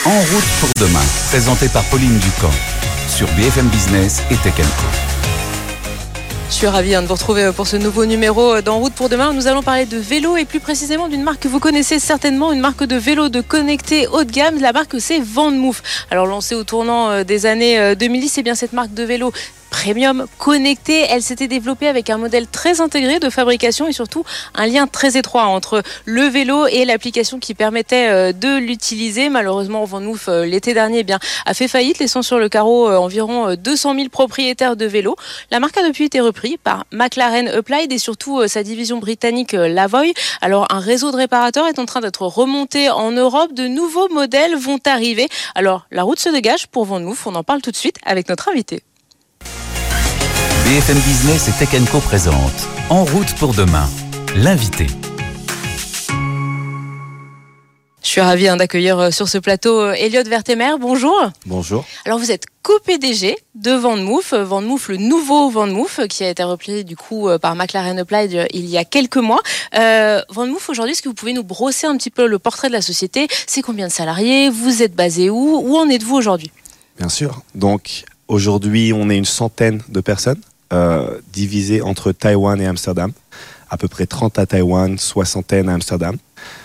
En route pour demain, présenté par Pauline Ducamp sur BFM Business et Tech & Co. Je suis ravie de vous retrouver pour ce nouveau numéro d'En route pour demain. Nous allons parler de vélo et plus précisément d'une marque que vous connaissez certainement, une marque de vélo de connecté haut de gamme. La marque, c'est VanMoof. Alors lancée au tournant des années 2010, c'est bien cette marque de vélo premium, connectée. Elle s'était développée avec un modèle très intégré de fabrication et surtout un lien très étroit entre le vélo et l'application qui permettait de l'utiliser. Malheureusement, VanMoof, l'été dernier, a fait faillite, laissant sur le carreau environ 200 000 propriétaires de vélos. La marque a depuis été reprise par McLaren Applied et surtout sa division britannique Lavoy. Alors, un réseau de réparateurs est en train d'être remonté en Europe. De nouveaux modèles vont arriver. Alors, la route se dégage pour VanMoof. On en parle tout de suite avec notre invité. BFM Business et Tech & Co présente En route pour demain, l'invité. Je suis ravie d'accueillir sur ce plateau Elliot Vertemer. Bonjour. Bonjour. Alors vous êtes co-PDG de VanMoof. VanMoof, le nouveau VanMoof qui a été repris du coup par McLaren Applied il y a quelques mois. VanMoof, aujourd'hui, est-ce que vous pouvez nous brosser un petit peu le portrait de la société ? C'est combien de salariés ? Vous êtes basé où ? Où en êtes-vous aujourd'hui ? Bien sûr. Donc aujourd'hui, on est une centaine de personnes divisées entre Taïwan et Amsterdam. À peu près 30 à Taïwan, soixantaine à Amsterdam.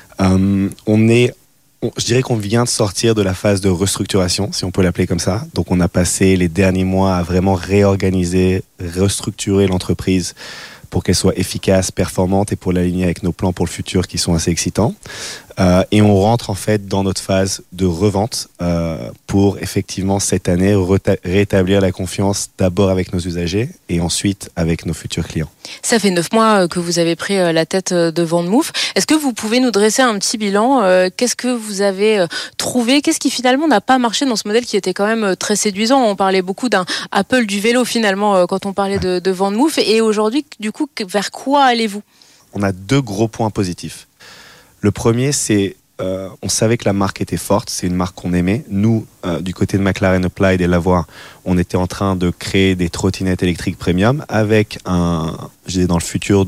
Je dirais qu'on vient de sortir de la phase de restructuration, si on peut l'appeler comme ça. Donc on a passé les derniers mois à vraiment réorganiser, restructurer l'entreprise pour qu'elle soit efficace, performante et pour l'aligner avec nos plans pour le futur qui sont assez excitants. Et on rentre en fait dans notre phase de revente pour effectivement cette année rétablir la confiance d'abord avec nos usagers et ensuite avec nos futurs clients. Ça fait 9 mois que vous avez pris la tête de VanMoof. Est-ce que vous pouvez nous dresser un petit bilan ? Qu'est-ce que vous avez trouvé ? Qu'est-ce qui finalement n'a pas marché dans ce modèle qui était quand même très séduisant ? On parlait beaucoup d'un Apple du vélo finalement quand on parlait de VanMoof. Et aujourd'hui, du coup, vers quoi allez-vous ? On a 2 gros points positifs. Le premier, c'est on savait que la marque était forte, c'est une marque qu'on aimait. Nous, du côté de McLaren Applied et Lavoie, on était en train de créer des trottinettes électriques premium avec dans le futur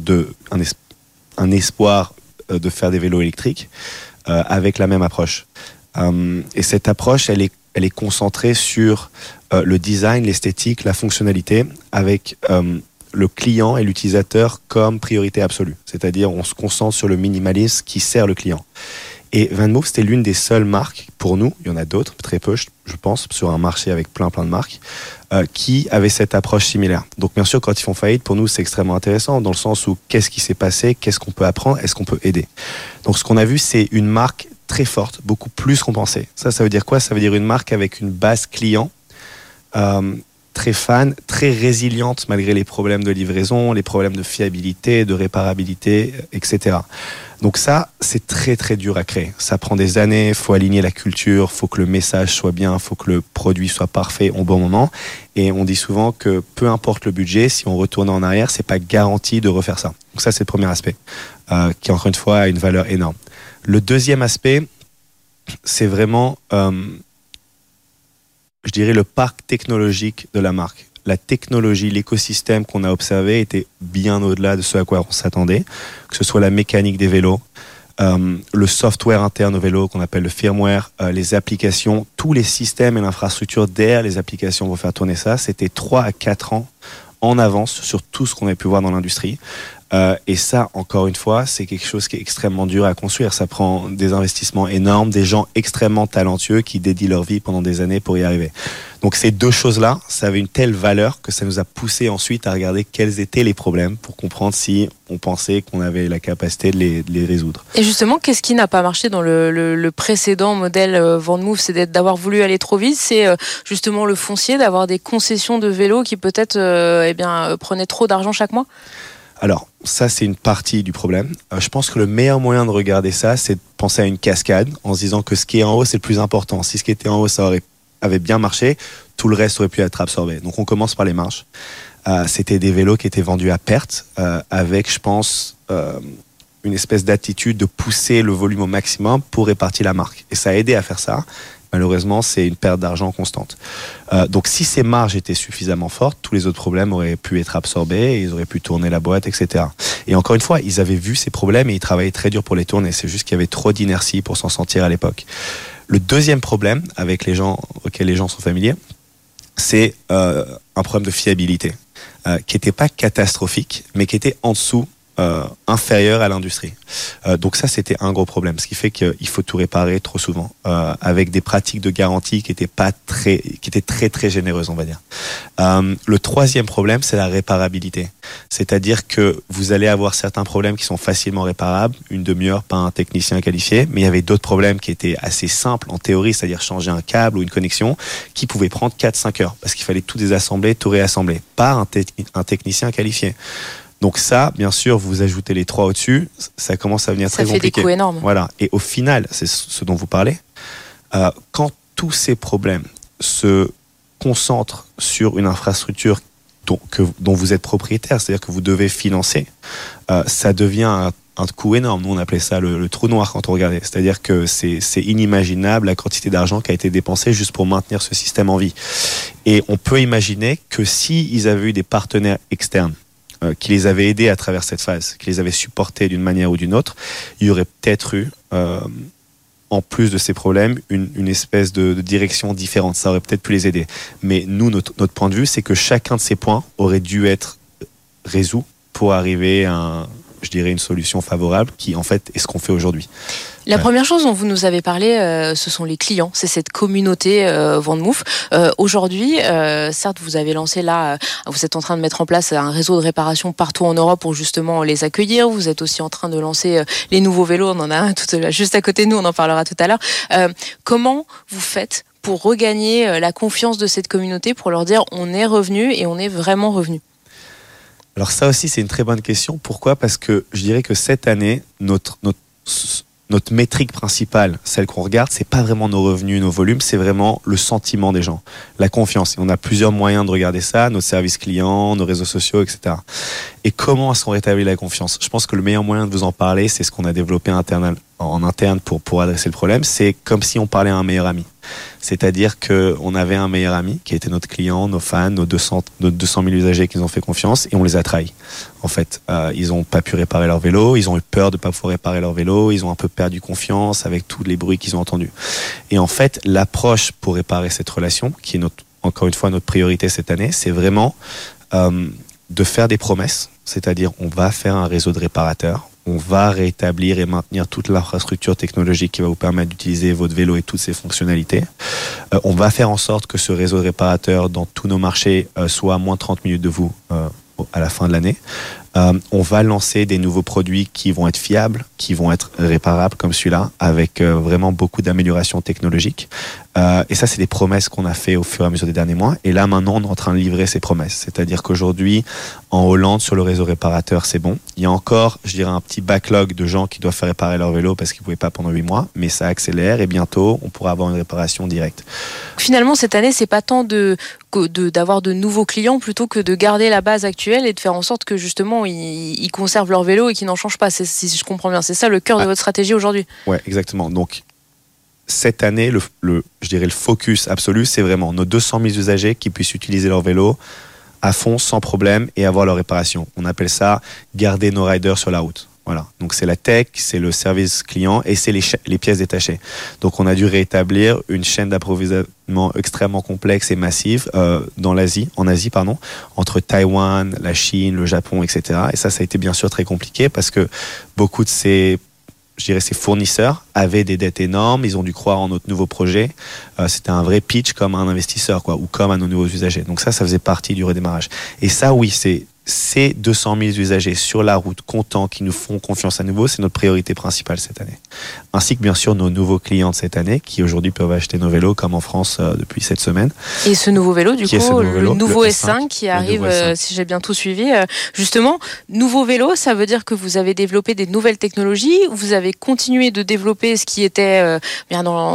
un espoir de faire des vélos électriques avec la même approche. Et cette approche, elle est concentrée sur le design, l'esthétique, la fonctionnalité, avec le client et l'utilisateur comme priorité absolue. C'est-à-dire, on se concentre sur le minimalisme qui sert le client. Et VanMoof, c'était l'une des seules marques, pour nous, il y en a d'autres, très peu, je pense, sur un marché avec plein de marques, qui avaient cette approche similaire. Donc, bien sûr, quand ils font faillite, pour nous, c'est extrêmement intéressant, dans le sens où, qu'est-ce qui s'est passé, qu'est-ce qu'on peut apprendre, est-ce qu'on peut aider. Donc, ce qu'on a vu, c'est une marque très forte, beaucoup plus qu'on pensait. Ça veut dire quoi ? Ça veut dire une marque avec une base client, très fan, très résiliente malgré les problèmes de livraison, les problèmes de fiabilité, de réparabilité, etc. Donc ça, c'est très très dur à créer. Ça prend des années, il faut aligner la culture, il faut que le message soit bien, il faut que le produit soit parfait au bon moment. Et on dit souvent que peu importe le budget, si on retourne en arrière, c'est pas garanti de refaire ça. Donc ça, c'est le premier aspect, qui encore une fois a une valeur énorme. Le deuxième aspect, c'est vraiment je dirais le parc technologique de la marque. La technologie, l'écosystème qu'on a observé était bien au-delà de ce à quoi on s'attendait, que ce soit la mécanique des vélos, le software interne au vélo qu'on appelle le firmware, les applications, tous les systèmes et l'infrastructure derrière les applications vont faire tourner ça. C'était 3 à 4 ans en avance sur tout ce qu'on avait pu voir dans l'industrie. Et ça, encore une fois, c'est quelque chose qui est extrêmement dur à construire. Ça prend des investissements énormes, des gens extrêmement talentueux qui dédient leur vie pendant des années pour y arriver. Donc ces 2 choses-là, ça avait une telle valeur que ça nous a poussé ensuite à regarder quels étaient les problèmes pour comprendre si on pensait qu'on avait la capacité de les résoudre. Et justement, qu'est-ce qui n'a pas marché dans le précédent modèle VanMoof ? C'est d'avoir voulu aller trop vite, c'est justement le foncier, d'avoir des concessions de vélos qui peut-être prenaient trop d'argent chaque mois ? Alors, ça, c'est une partie du problème. Je pense que le meilleur moyen de regarder ça, c'est de penser à une cascade en se disant que ce qui est en haut, c'est le plus important. Si ce qui était en haut, avait bien marché, tout le reste aurait pu être absorbé. Donc, on commence par les marges. C'était des vélos qui étaient vendus à perte avec, je pense, une espèce d'attitude de pousser le volume au maximum pour répartir la marque. Et ça a aidé à faire ça. Malheureusement, c'est une perte d'argent constante. Donc, si ces marges étaient suffisamment fortes, tous les autres problèmes auraient pu être absorbés, et ils auraient pu tourner la boîte, etc. Et encore une fois, ils avaient vu ces problèmes et ils travaillaient très dur pour les tourner. C'est juste qu'il y avait trop d'inertie pour s'en sortir à l'époque. Le deuxième problème avec les gens auxquels les gens sont familiers, c'est un problème de fiabilité qui n'était pas catastrophique, mais qui était en dessous, inférieur à l'industrie. Donc ça, c'était un gros problème, ce qui fait qu'il faut tout réparer trop souvent, avec des pratiques de garantie qui étaient très très généreuses, on va dire. Le troisième problème, c'est la réparabilité. C'est-à-dire que vous allez avoir certains problèmes qui sont facilement réparables, une demi-heure par un technicien qualifié, mais il y avait d'autres problèmes qui étaient assez simples en théorie, c'est-à-dire changer un câble ou une connexion, qui pouvaient prendre 4-5 heures, parce qu'il fallait tout désassembler, tout réassembler, par un technicien qualifié. Donc ça, bien sûr, vous ajoutez les 3 au-dessus, ça commence à devenir très compliqué. Ça fait des coûts énormes. Voilà. Et au final, c'est ce dont vous parlez, quand tous ces problèmes se concentrent sur une infrastructure dont vous êtes propriétaire, c'est-à-dire que vous devez financer, ça devient un coût énorme. Nous, on appelait ça le trou noir quand on regardait. C'est-à-dire que c'est inimaginable la quantité d'argent qui a été dépensée juste pour maintenir ce système en vie. Et on peut imaginer que s'ils avaient eu des partenaires externes qui les avaient aidés à travers cette phase, qui les avaient supportés d'une manière ou d'une autre, il y aurait peut-être eu, en plus de ces problèmes, une espèce de direction différente. Ça aurait peut-être pu les aider. Mais nous, notre point de vue, c'est que chacun de ces points aurait dû être résolu pour arriver à une solution favorable qui, en fait, est ce qu'on fait aujourd'hui. La première chose dont vous nous avez parlé, ce sont les clients. C'est cette communauté VanMoof. Aujourd'hui, certes, vous avez lancé là, vous êtes en train de mettre en place un réseau de réparation partout en Europe pour justement les accueillir. Vous êtes aussi en train de lancer les nouveaux vélos. On en a un juste à côté de nous, on en parlera tout à l'heure. Comment vous faites pour regagner la confiance de cette communauté, pour leur dire on est revenu et on est vraiment revenu? Alors ça aussi, c'est une très bonne question. Pourquoi ? Parce que je dirais que cette année, notre métrique principale, celle qu'on regarde, c'est pas vraiment nos revenus, nos volumes, c'est vraiment le sentiment des gens, la confiance. Et on a plusieurs moyens de regarder ça, nos services clients, nos réseaux sociaux, etc. Et comment est-ce qu'on rétablit la confiance ? Je pense que le meilleur moyen de vous en parler, c'est ce qu'on a développé en interne pour adresser le problème. C'est comme si on parlait à un meilleur ami. C'est-à-dire qu'on avait un meilleur ami qui était notre client, nos fans, nos 200 000 usagers qui nous ont fait confiance, et on les a trahis. En fait, ils n'ont pas pu réparer leur vélo, ils ont eu peur de ne pas pouvoir réparer leur vélo, ils ont un peu perdu confiance avec tous les bruits qu'ils ont entendus. Et en fait, l'approche pour réparer cette relation, qui est encore une fois notre priorité cette année, c'est vraiment de faire des promesses, c'est-à-dire on va faire un réseau de réparateurs, on va rétablir et maintenir toute l'infrastructure technologique qui va vous permettre d'utiliser votre vélo et toutes ses fonctionnalités. On va faire en sorte que ce réseau de réparateurs dans tous nos marchés soit à moins de 30 minutes de vous à la fin de l'année. On va lancer des nouveaux produits qui vont être fiables, qui vont être réparables comme celui-là, avec vraiment beaucoup d'améliorations technologiques. Et ça, c'est des promesses qu'on a fait au fur et à mesure des derniers mois. Et là, maintenant, on est en train de livrer ces promesses. C'est-à-dire qu'aujourd'hui, en Hollande, sur le réseau réparateur, c'est bon. Il y a encore, je dirais, un petit backlog de gens qui doivent faire réparer leur vélo parce qu'ils ne pouvaient pas pendant 8 mois. Mais ça accélère et bientôt, on pourra avoir une réparation directe. Finalement, cette année, c'est pas tant d'avoir de nouveaux clients plutôt que de garder la base actuelle et de faire en sorte que justement, ils conservent leur vélo et qu'ils n'en changent pas. Si je comprends bien, c'est ça le cœur de votre stratégie aujourd'hui. Ouais, exactement. Donc, cette année, je dirais le focus absolu, c'est vraiment nos 200 000 usagers qui puissent utiliser leur vélo à fond, sans problème, et avoir leur réparation. On appelle ça garder nos riders sur la route. Voilà. Donc c'est la tech, c'est le service client et c'est les pièces détachées. Donc on a dû rétablir une chaîne d'approvisionnement extrêmement complexe et massive en Asie, entre Taïwan, la Chine, le Japon, etc. Et ça a été bien sûr très compliqué parce que beaucoup de ces fournisseurs avaient des dettes énormes, ils ont dû croire en notre nouveau projet. C'était un vrai pitch comme un investisseur, ou comme à nos nouveaux usagers. Donc ça faisait partie du redémarrage. Et ça, oui, c'est ces 200 000 usagers sur la route, contents, qui nous font confiance à nouveau, c'est notre priorité principale cette année. Ainsi que bien sûr nos nouveaux clients de cette année, qui aujourd'hui peuvent acheter nos vélos, comme en France depuis cette semaine. Et ce nouveau vélo, du coup, le nouveau S5 qui arrive, S5. Si j'ai bien tout suivi. Justement, nouveau vélo, ça veut dire que vous avez développé des nouvelles technologies, vous avez continué de développer ce qui était bien dans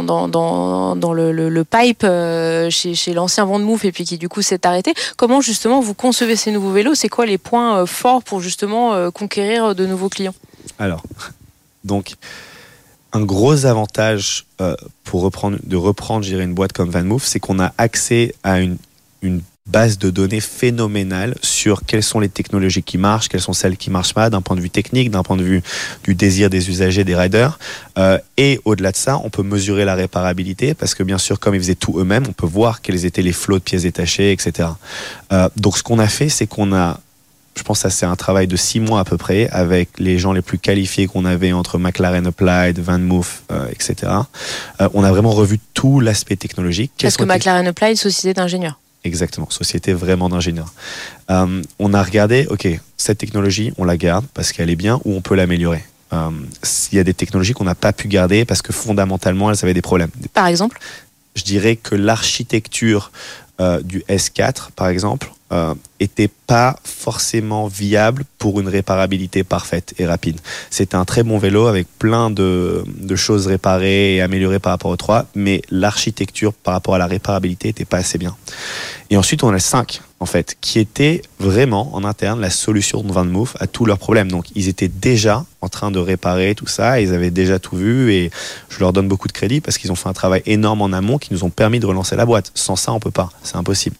le pipe chez l'ancien VanMoof et puis qui du coup s'est arrêté. Comment justement vous concevez ces nouveaux vélos ? C'est quoi les points forts pour justement conquérir de nouveaux clients ? Alors, donc, un gros avantage pour reprendre, je dirais, une boîte comme VanMoof, c'est qu'on a accès à une base de données phénoménale sur quelles sont les technologies qui marchent, quelles sont celles qui marchent pas, d'un point de vue technique, d'un point de vue du désir des usagers, des riders. Et au-delà de ça, on peut mesurer la réparabilité parce que bien sûr, comme ils faisaient tout eux-mêmes, on peut voir quels étaient les flots de pièces détachées, etc. Donc ce qu'on a fait, c'est qu'on a, je pense que ça c'est un travail de 6 mois à peu près avec les gens les plus qualifiés qu'on avait entre McLaren Applied, VanMoof, etc. On a vraiment revu tout l'aspect technologique. Parce que McLaren Applied, société d'ingénieurs. Exactement, société vraiment d'ingénieurs. On a regardé, ok, cette technologie, on la garde parce qu'elle est bien ou on peut l'améliorer. Il y a des technologies qu'on n'a pas pu garder parce que fondamentalement, elles avaient des problèmes. Par exemple ? Je dirais que l'architecture du S4, par exemple, était pas forcément viable pour une réparabilité parfaite et rapide. C'était un très bon vélo avec plein de choses réparées et améliorées par rapport au 3, mais l'architecture par rapport à la réparabilité était pas assez bien. Et ensuite, on a le 5, en fait, qui était vraiment, en interne, la solution de VanMoof à tous leurs problèmes. Donc, ils étaient déjà en train de réparer tout ça, ils avaient déjà tout vu, et je leur donne beaucoup de crédit parce qu'ils ont fait un travail énorme en amont qui nous ont permis de relancer la boîte. Sans ça, on peut pas. C'est impossible.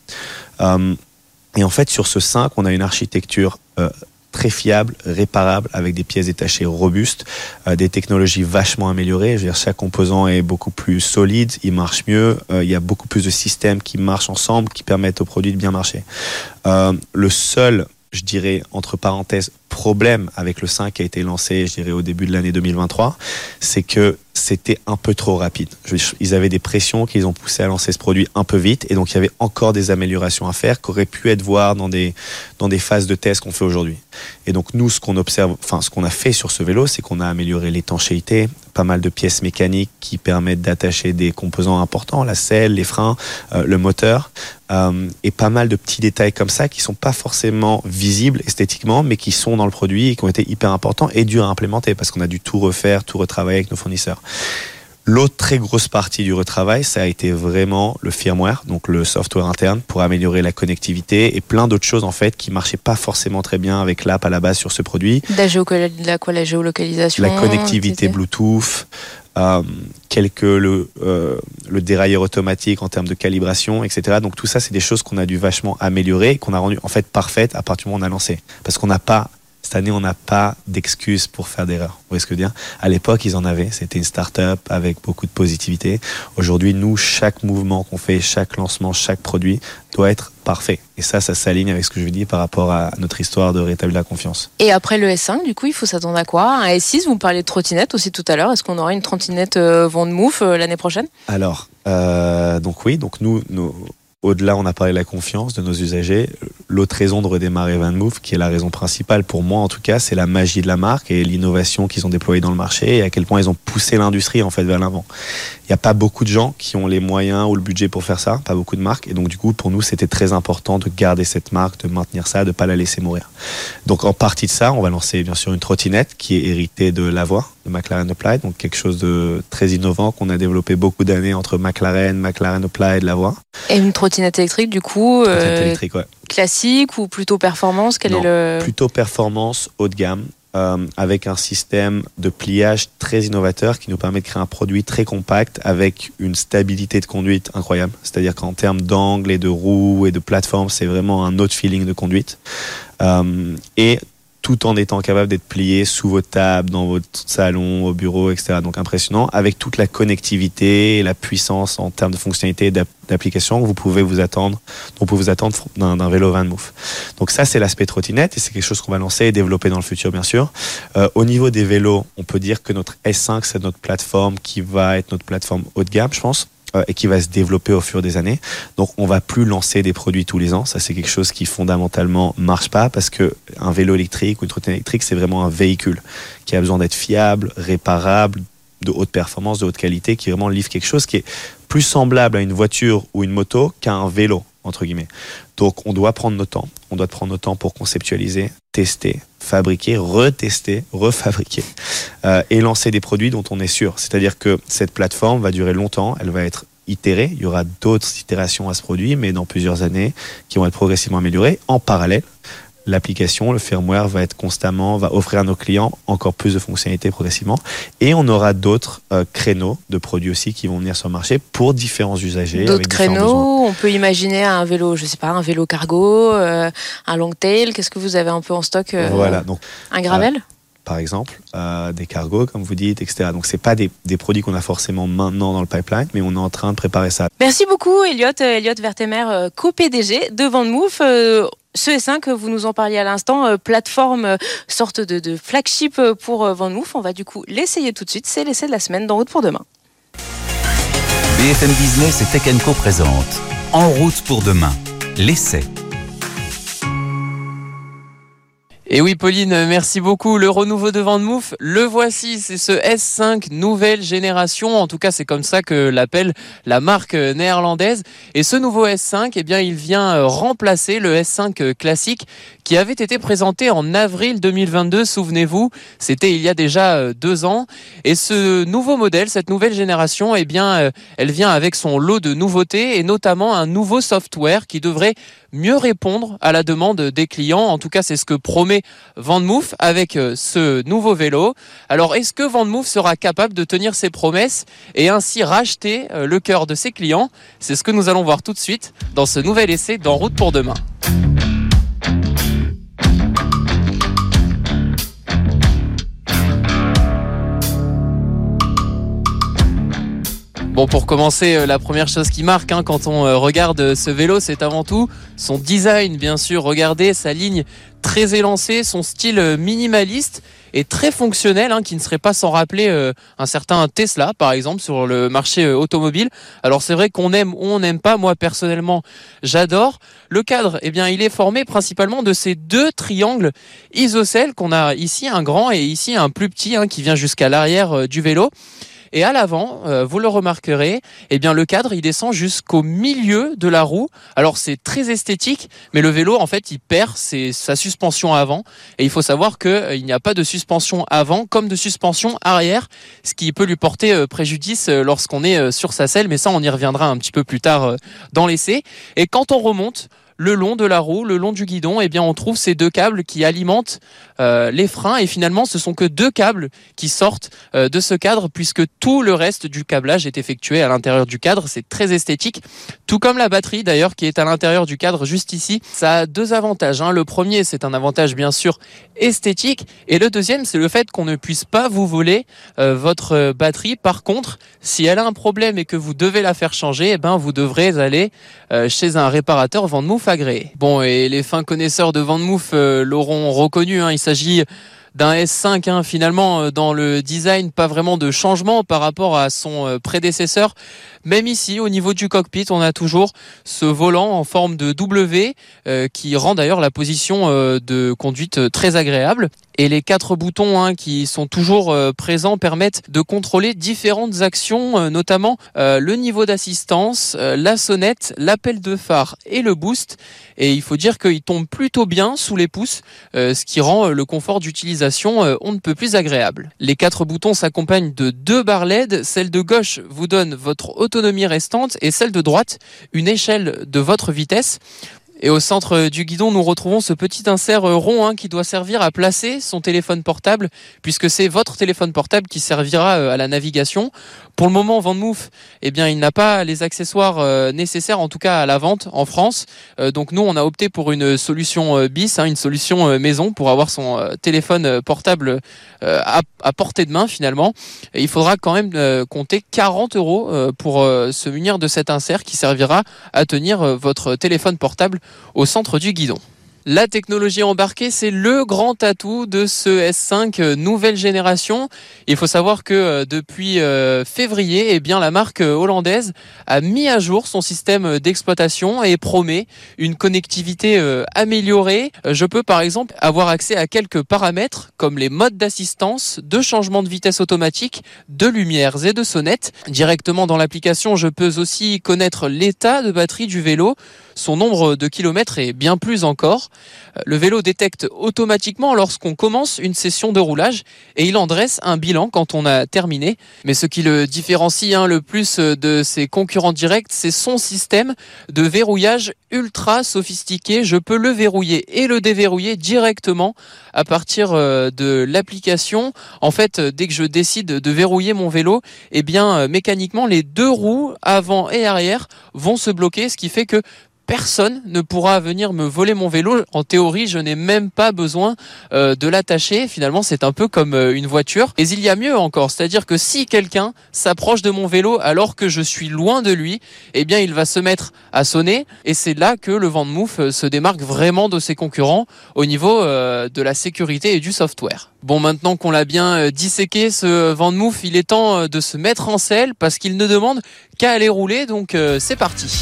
Et en fait, sur ce 5, on a une architecture très fiable, réparable, avec des pièces détachées robustes, des technologies vachement améliorées. Je veux dire, chaque composant est beaucoup plus solide, il marche mieux, il y a beaucoup plus de systèmes qui marchent ensemble, qui permettent au produit de bien marcher. Le seul, je dirais, entre parenthèses, problème avec le 5 qui a été lancé, je dirais, au début de l'année 2023, c'est que c'était un peu trop rapide. Ils avaient des pressions qui les ont poussés à lancer ce produit un peu vite, et donc il y avait encore des améliorations à faire qui auraient pu être voir dans des phases de test qu'on fait aujourd'hui. Et donc nous, ce qu'on observe, enfin ce qu'on a fait sur ce vélo, c'est qu'on a amélioré l'étanchéité, pas mal de pièces mécaniques qui permettent d'attacher des composants importants, la selle, les freins, le moteur, et pas mal de petits détails comme ça qui sont pas forcément visibles esthétiquement, mais qui sont dans le produit et qui ont été hyper importants et durs à implémenter parce qu'on a dû tout refaire, tout retravailler avec nos fournisseurs. L'autre très grosse partie du retravail, ça a été vraiment le firmware, donc le software interne pour améliorer la connectivité et plein d'autres choses en fait qui marchaient pas forcément très bien avec l'app à la base sur ce produit. La géolocalisation, la connectivité Bluetooth, le dérailleur automatique en termes de calibration, etc. Donc tout ça, c'est des choses qu'on a dû vachement améliorer et qu'on a rendu en fait parfaites à partir du moment où on a lancé. Parce qu'on n'a pas Cette année, on n'a pas d'excuses pour faire d'erreurs. Vous voyez ce que je veux dire ? À l'époque, ils en avaient. C'était une start-up avec beaucoup de positivité. Aujourd'hui, nous, chaque mouvement qu'on fait, chaque lancement, chaque produit doit être parfait. Et ça s'aligne avec ce que je vous dis par rapport à notre histoire de rétablir la confiance. Et après le S5, du coup, il faut s'attendre à quoi ? Un S6, vous me parliez de trottinette aussi tout à l'heure. Est-ce qu'on aura une trottinette VanMoof l'année prochaine ? Alors, donc oui, donc nous au-delà, on a parlé de la confiance de nos usagers. L'autre raison de redémarrer VanMoof, qui est la raison principale pour moi en tout cas, c'est la magie de la marque et l'innovation qu'ils ont déployée dans le marché et à quel point ils ont poussé l'industrie en fait vers l'avant. Il n'y a pas beaucoup de gens qui ont les moyens ou le budget pour faire ça, pas beaucoup de marques. Et donc du coup, pour nous, c'était très important de garder cette marque, de maintenir ça, de ne pas la laisser mourir. Donc en partie de ça, on va lancer bien sûr une trottinette qui est héritée de la voie de McLaren Applied, donc quelque chose de très innovant qu'on a développé beaucoup d'années entre McLaren Applied, la voie. Et une trottinette électrique du coup électrique, ouais. Classique ou plutôt performance ? Plutôt performance haut de gamme. Avec un système de pliage très innovateur qui nous permet de créer un produit très compact avec une stabilité de conduite incroyable. C'est-à-dire qu'en termes d'angle et de roue et de plateforme, c'est vraiment un autre feeling de conduite. Et tout en étant capable d'être plié sous votre table, dans votre salon, au bureau, etc. Donc impressionnant, avec toute la connectivité et la puissance en termes de fonctionnalité et d'application dont vous pouvez vous attendre d'un vélo VanMoof. Donc ça, c'est l'aspect trottinette et c'est quelque chose qu'on va lancer et développer dans le futur, bien sûr. Au niveau des vélos, on peut dire que notre S5, c'est notre plateforme qui va être notre plateforme haut de gamme, je pense. Et qui va se développer au fur des années. Donc on va plus lancer des produits tous les ans. Ça, c'est quelque chose qui fondamentalement marche pas parce que un vélo électrique ou une trottinette électrique, c'est vraiment un véhicule qui a besoin d'être fiable, réparable, de haute performance, de haute qualité, qui vraiment livre quelque chose qui est plus semblable à une voiture ou une moto qu'à un vélo, entre guillemets. Donc on doit prendre notre temps. On doit prendre notre temps pour conceptualiser, tester, fabriquer, retester, refabriquer et lancer des produits dont on est sûr. C'est-à-dire que cette plateforme va durer longtemps, elle va être itérée. Il y aura d'autres itérations à ce produit, mais dans plusieurs années, qui vont être progressivement améliorées. En parallèle, l'application, le firmware va offrir à nos clients encore plus de fonctionnalités progressivement. Et on aura d'autres créneaux de produits aussi qui vont venir sur le marché pour différents usagers. D'autres créneaux, on peut imaginer un vélo, je sais pas, un vélo cargo, un long tail. Qu'est-ce que vous avez un peu en stock Voilà, donc un gravel par exemple, des cargos, comme vous dites, etc. Donc, c'est pas des produits qu'on a forcément maintenant dans le pipeline, mais on est en train de préparer ça. Merci beaucoup, Elliot Vertemer, co-PDG de VanMoof. Ce S5, vous nous en parliez à l'instant, plateforme, sorte de flagship pour VanMoof. On va du coup l'essayer tout de suite. C'est l'essai de la semaine dans Route pour demain. BFM Business et Tech & Co présente En route pour demain, l'essai. Et oui, Pauline, merci beaucoup. Le renouveau de VanMoof, le voici, c'est ce S5 nouvelle génération. En tout cas, c'est comme ça que l'appelle la marque néerlandaise. Et ce nouveau S5, eh bien, il vient remplacer le S5 classique qui avait été présenté en avril 2022. Souvenez-vous, c'était il y a déjà 2 ans. Et ce nouveau modèle, cette nouvelle génération, eh bien, elle vient avec son lot de nouveautés et notamment un nouveau software qui devrait mieux répondre à la demande des clients. En tout cas, c'est ce que promet VanMoof avec ce nouveau vélo. Alors, est-ce que VanMoof sera capable de tenir ses promesses et ainsi racheter le cœur de ses clients ? C'est ce que nous allons voir tout de suite dans ce nouvel essai d'En route pour demain. Bon, pour commencer, la première chose qui marque quand on regarde ce vélo, c'est avant tout son design, bien sûr. Regardez sa ligne très élancée, son style minimaliste et très fonctionnel, qui ne serait pas sans rappeler un certain Tesla, par exemple, sur le marché automobile. Alors c'est vrai qu'on aime ou on n'aime pas. Moi, personnellement, j'adore. Le cadre, eh bien, il est formé principalement de ces 2 triangles isocèles qu'on a ici, un grand et ici un plus petit, qui vient jusqu'à l'arrière du vélo. Et à l'avant, vous le remarquerez, eh bien le cadre il descend jusqu'au milieu de la roue. Alors c'est très esthétique, mais le vélo en fait il perd sa suspension avant. Et il faut savoir qu'il n'y a pas de suspension avant comme de suspension arrière, ce qui peut lui porter préjudice lorsqu'on est sur sa selle. Mais ça on y reviendra un petit peu plus tard dans l'essai. Et quand on remonte le long de la roue, le long du guidon, eh bien on trouve ces 2 câbles qui alimentent les freins et finalement ce sont que 2 câbles qui sortent de ce cadre puisque tout le reste du câblage est effectué à l'intérieur du cadre. C'est très esthétique, tout comme la batterie d'ailleurs qui est à l'intérieur du cadre juste ici. Ça a 2 avantages. Le premier, c'est un avantage bien sûr esthétique et le deuxième, c'est le fait qu'on ne puisse pas vous voler votre batterie. Par contre, si elle a un problème et que vous devez la faire changer, eh ben vous devrez aller chez un réparateur VanMoof agréé. Bon, et les fins connaisseurs de VanMoof l'auront reconnu, il s'agit d'un S5 finalement dans le design, pas vraiment de changement par rapport à son prédécesseur. Même ici, au niveau du cockpit, on a toujours ce volant en forme de W qui rend d'ailleurs la position de conduite très agréable. Et les 4 boutons qui sont toujours présents permettent de contrôler différentes actions, notamment le niveau d'assistance, la sonnette, l'appel de phare et le boost. Et il faut dire qu'il tombe plutôt bien sous les pouces, ce qui rend le confort d'utilisation on ne peut plus agréable. Les 4 boutons s'accompagnent de 2 barres LED. Celle de gauche vous donne votre autonomie restante et celle de droite une échelle de votre vitesse. Et au centre du guidon, nous retrouvons ce petit insert rond qui doit servir à placer son téléphone portable, puisque c'est votre téléphone portable qui servira à la navigation. Pour le moment, VanMoof, eh bien, il n'a pas les accessoires nécessaires, en tout cas à la vente en France. Donc nous, on a opté pour une solution bis, une solution maison, pour avoir son téléphone portable à portée de main finalement. Et il faudra quand même compter 40 € pour se munir de cet insert qui servira à tenir votre téléphone portable au centre du guidon. La technologie embarquée, c'est le grand atout de ce S5 nouvelle génération. Il faut savoir que depuis février, eh bien, la marque hollandaise a mis à jour son système d'exploitation et promet une connectivité améliorée. Je peux par exemple avoir accès à quelques paramètres comme les modes d'assistance, de changement de vitesse automatique, de lumières et de sonnettes. Directement dans l'application, je peux aussi connaître l'état de batterie du vélo, son nombre de kilomètres et bien plus encore. Le vélo détecte automatiquement lorsqu'on commence une session de roulage et il en dresse un bilan quand on a terminé. Mais ce qui le différencie le plus de ses concurrents directs, c'est son système de verrouillage ultra sophistiqué. Je peux le verrouiller et le déverrouiller directement à partir de l'application. En fait, dès que je décide de verrouiller mon vélo, mécaniquement, les deux roues avant et arrière vont se bloquer, ce qui fait que personne ne pourra venir me voler mon vélo. En théorie, je n'ai même pas besoin de l'attacher. Finalement, c'est un peu comme une voiture. Et il y a mieux encore, c'est-à-dire que si quelqu'un s'approche de mon vélo alors que je suis loin de lui, il va se mettre à sonner. Et c'est là que le VanMoof se démarque vraiment de ses concurrents au niveau de la sécurité et du software. Bon, maintenant qu'on l'a bien disséqué, ce VanMoof, il est temps de se mettre en selle parce qu'il ne demande qu'à aller rouler. Donc, c'est parti.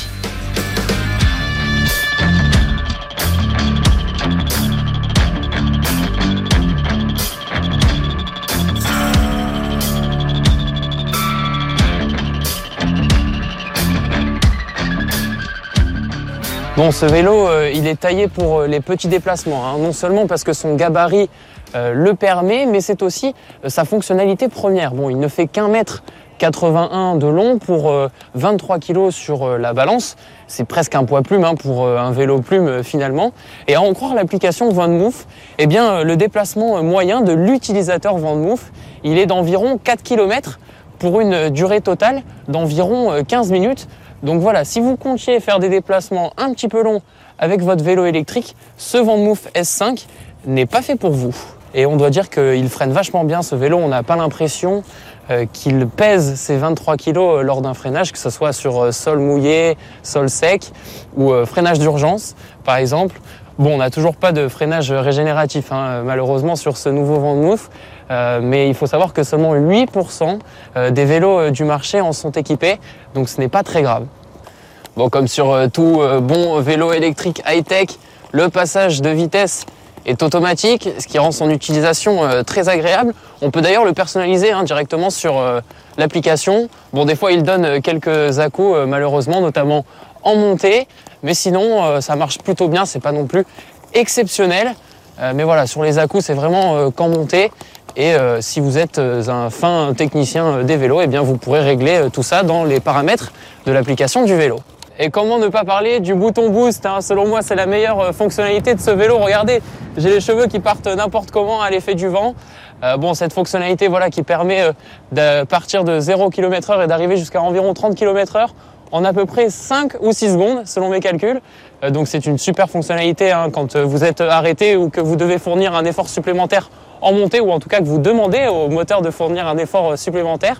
Bon, ce vélo, il est taillé pour les petits déplacements, non seulement parce que son gabarit le permet, mais c'est aussi sa fonctionnalité première. Bon, il ne fait qu'1 mètre 81 de long pour 23 kg sur la balance. C'est presque un poids plume pour un vélo plume finalement. Et à en croire l'application VanMoof, le déplacement moyen de l'utilisateur VanMoof, il est d'environ 4 km pour une durée totale d'environ 15 minutes. Donc voilà, si vous comptiez faire des déplacements un petit peu longs avec votre vélo électrique, ce VanMoof S5 n'est pas fait pour vous. Et on doit dire qu'il freine vachement bien ce vélo, on n'a pas l'impression qu'il pèse ses 23 kg lors d'un freinage, que ce soit sur sol mouillé, sol sec ou freinage d'urgence par exemple. Bon, on n'a toujours pas de freinage régénératif malheureusement sur ce nouveau VanMoof, mais il faut savoir que seulement 8% des vélos du marché en sont équipés, donc ce n'est pas très grave. Bon, comme sur tout bon vélo électrique high-tech, le passage de vitesse est automatique, ce qui rend son utilisation très agréable. On peut d'ailleurs le personnaliser directement sur l'application. Bon, des fois il donne quelques à-coups malheureusement, notamment en montée, mais sinon ça marche plutôt bien, c'est pas non plus exceptionnel. Mais voilà, sur les à-coups c'est vraiment qu'en montée. Et si vous êtes un fin technicien des vélos, vous pourrez régler tout ça dans les paramètres de l'application du vélo. Et comment ne pas parler du bouton boost, selon moi c'est la meilleure fonctionnalité de ce vélo. Regardez, j'ai les cheveux qui partent n'importe comment à l'effet du vent. Cette fonctionnalité qui permet de partir de 0 km/h et d'arriver jusqu'à environ 30 km/h en à peu près 5 ou 6 secondes selon mes calculs. Donc c'est une super fonctionnalité quand vous êtes arrêté ou que vous devez fournir un effort supplémentaire en montée, ou en tout cas que vous demandez au moteur de fournir un effort supplémentaire.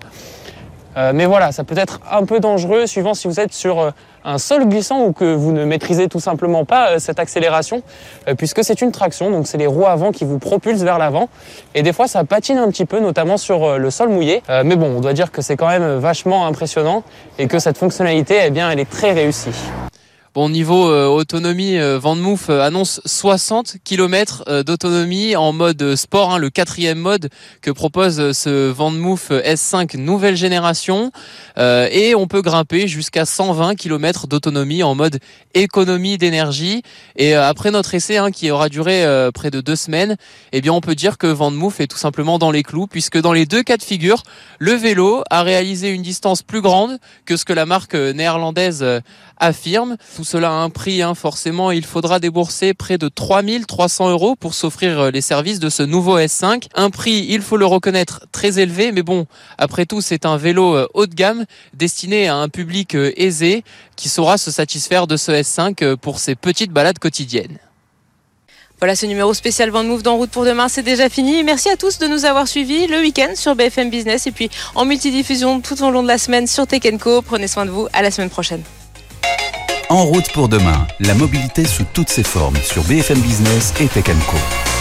Mais voilà, ça peut être un peu dangereux suivant si vous êtes sur un sol glissant ou que vous ne maîtrisez tout simplement pas cette accélération, puisque c'est une traction, donc c'est les roues avant qui vous propulsent vers l'avant. Et des fois ça patine un petit peu, notamment sur le sol mouillé. Mais bon, on doit dire que c'est quand même vachement impressionnant et que cette fonctionnalité, elle est très réussie. Bon, niveau autonomie, VanMoof annonce 60 km d'autonomie en mode sport, le 4e mode que propose ce VanMoof S5 nouvelle génération. Et on peut grimper jusqu'à 120 km d'autonomie en mode économie d'énergie. Et après notre essai qui aura duré près de 2 semaines, on peut dire que VanMoof est tout simplement dans les clous, puisque dans les deux cas de figure, le vélo a réalisé une distance plus grande que ce que la marque néerlandaise affirme. Tout cela a un prix, forcément. Il faudra débourser près de 3 300 € pour s'offrir les services de ce nouveau S5. Un prix, il faut le reconnaître, très élevé, mais bon, après tout, c'est un vélo haut de gamme destiné à un public aisé qui saura se satisfaire de ce S5 pour ses petites balades quotidiennes. Voilà, ce numéro spécial VanMoof d'En route pour demain, c'est déjà fini. Merci à tous de nous avoir suivis le week-end sur BFM Business et puis en multidiffusion tout au long de la semaine sur Tech & Co. Prenez soin de vous, à la semaine prochaine. En route pour demain, la mobilité sous toutes ses formes sur BFM Business et Tech & Co.